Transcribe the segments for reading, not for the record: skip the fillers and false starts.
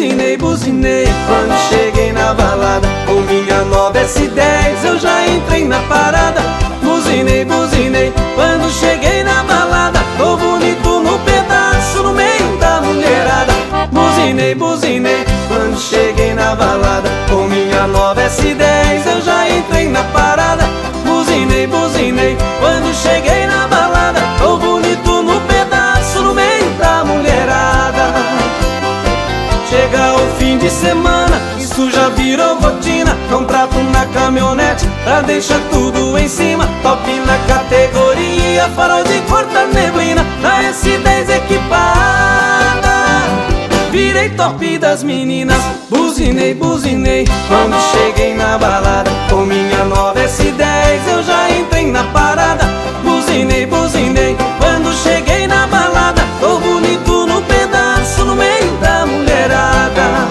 Buzinei, buzinei quando cheguei na balada. Com minha nova S10 eu já entrei na parada. Buzinei, buzinei quando cheguei na balada. Tô bonito no pedaço, no meio da mulherada. Buzinei, buzinei quando cheguei na balada. Com minha nova S10 eu já entrei na parada. Buzinei, buzinei quando cheguei na balada. Tô bonito no pedaço, no meio da mulherada. Chega o fim de semana, isso já virou rotina. Não trato na caminhonete pra deixar tudo em cima. Top na categoria, farol de corta neblina. Na S10 equipada, virei top das meninas. Buzinei, buzinei quando cheguei na balada. Com minha nova S10 eu já entrei na parada. Buzinei, buzinei quando cheguei na balada. Tô bonito no pedaço, no meio da mulherada.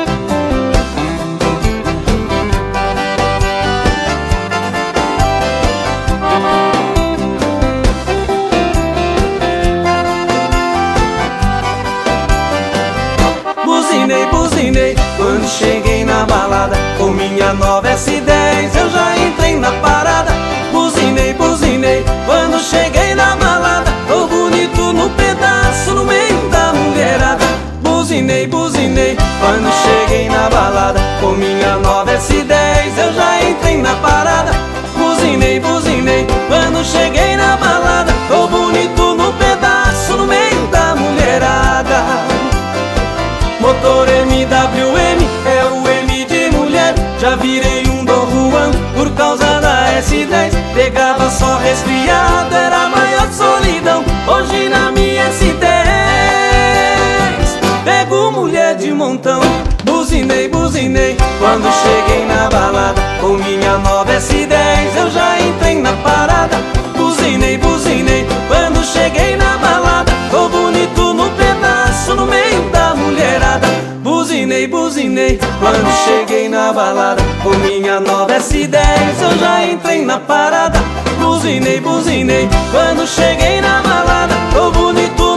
Buzinei, buzinei quando cheguei na balada. Com minha nova S10 eu já entrei na parada. Buzinei, buzinei quando cheguei na balada. Tô bonito no pedaço, no meio da mulherada. Buzinei, buzinei quando cheguei na balada. Com minha nova S10 eu já entrei na parada. Buzinei, buzinei quando cheguei na balada. Tô bonito no pedaço, no meio da mulherada. Motor MWM, é o M de mulher. Já virei um Don Juan por causa da S10. Pegava só resfriado, era a maior solidão. Hoje na minha S10 pego mulher de montão. Buzinei, buzinei quando cheguei na balada. Com minha nova S10 eu já entrei na parada. Buzinei, buzinei quando cheguei na balada. Tô bonito no pedaço, no meio da mulherada. Buzinei, buzinei quando cheguei na balada. Com minha nova S10 eu já entrei na parada. Buzinei, buzinei quando cheguei na balada. Tô bonito